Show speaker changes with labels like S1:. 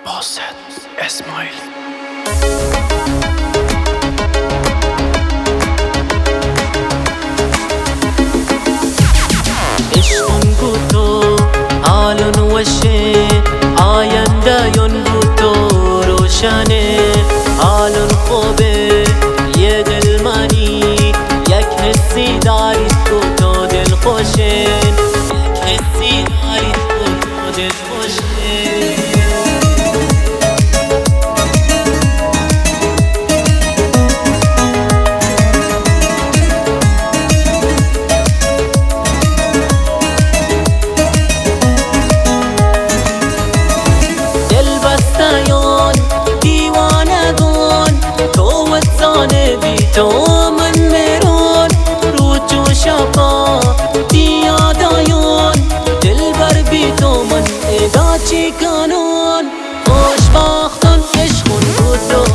S1: باسط اسماعیل.
S2: عشقون گوتو حالون وشه آینده یون گوتو روشنه حالون خوبه یه دل منی یک حسی دارید گوتو دل خوشن یک حسی دارید گوتو دل خوشن تو من میرون رو تو شفا دیادایون دل بر بی تو من ادا چی کنون خوشبختان عشقون بود